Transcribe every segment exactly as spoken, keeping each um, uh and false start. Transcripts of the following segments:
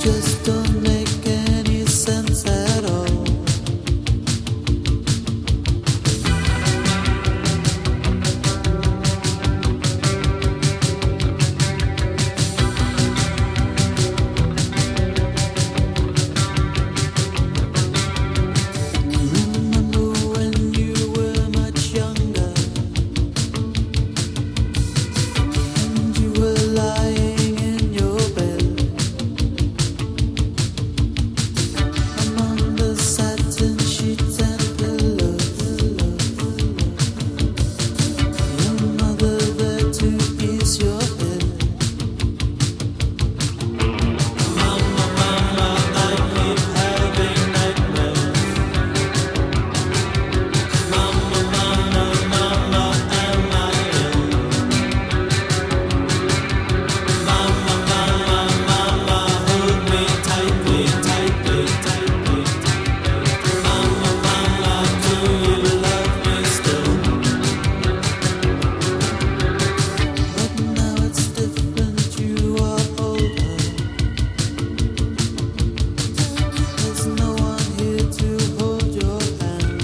just don't make any sense at all. Remember when you were much younger and you were lying in your bed among the satin sheets and pillows, your mother there to ease your head. Mama, mama, I keep having nightmares. Mama, mama, mama, am I ill? Mama, mama, mama, hold me tightly, tightly, tightly. Mama, mama, do you love me still? But now it's different, you are older. There's no one here to hold your hand.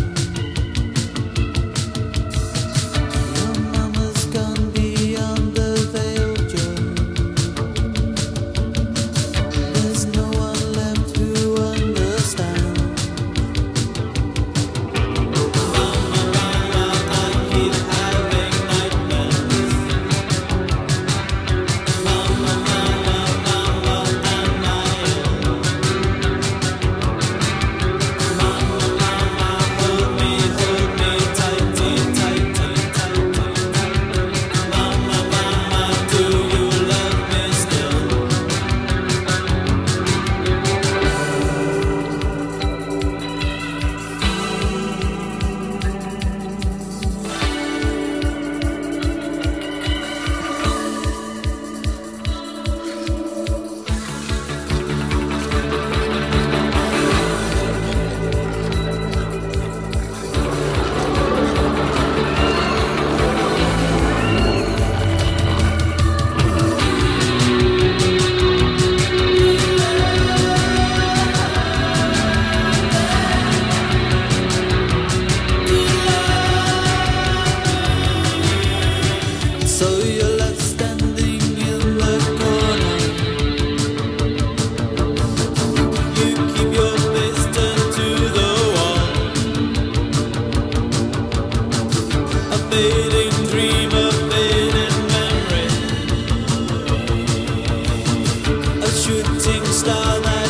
Your mama's gone beyond the veil, Joe. There's no one left who understands. Mama, mama, I keep having nightmares. Mama, mama, mama, am I ill? Mama, mama, hold me, hold me tightly, tightly, tightly. Mama, mama, do you love me still? So you're left standing in the corner. You keep your face turned to the wall. A fading dream, a fading memory. A shooting star that